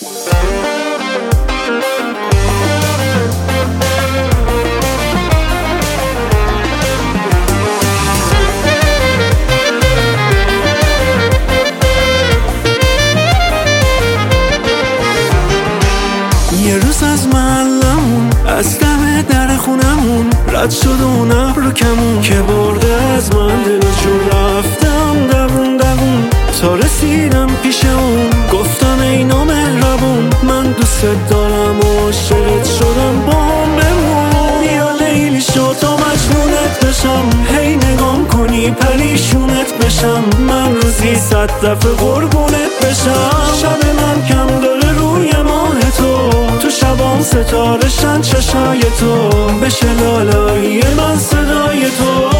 یه روز از محلمون، از دم در خونمون رد شد اون ابر کمون که برده از من دل جون. رفتم دوون دوون تا رسیدم پیش اون، گفتم ای نامهربون من دوست دارم و عاشقت شدم، با هم بمون. بیا لیلی شو تا مجنونت بشم، هی نگام کنی پریشونت بشم، من روزی 100 دفعه قربونت بشم. شب من کم داره روی ماه تو شبام ستارشن چشای تو، بشه لالایی من صدای تو.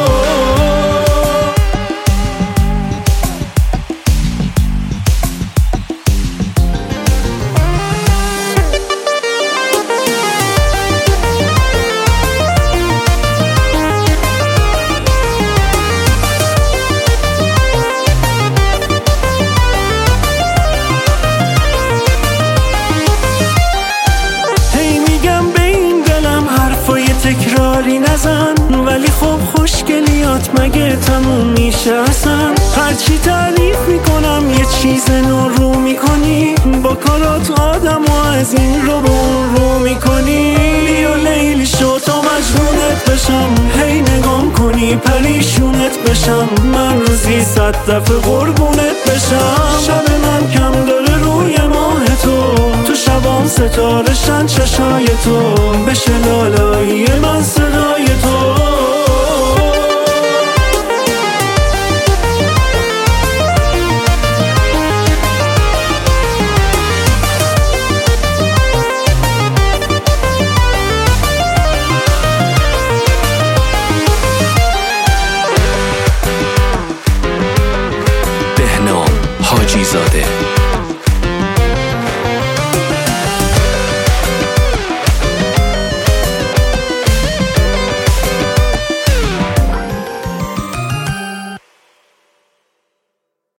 تکراری نزن ولی خب خوشگلیات مگه تموم میشه اصلا؟ هرچی تعریف میکنم یه چیز نو رو میکنی، با کارات آدم و از این رو به اون رو میکنی. بیا لیلی شو تا مجنونت بشم، هی نگام کنی پریشونت بشم، من روزی 100 دفعه قربونت بشم. شب من کم داره روی ماه تو شبام ستارشن چشای تو، بشه لالایی من صدای تو. بهنام حاجی زاده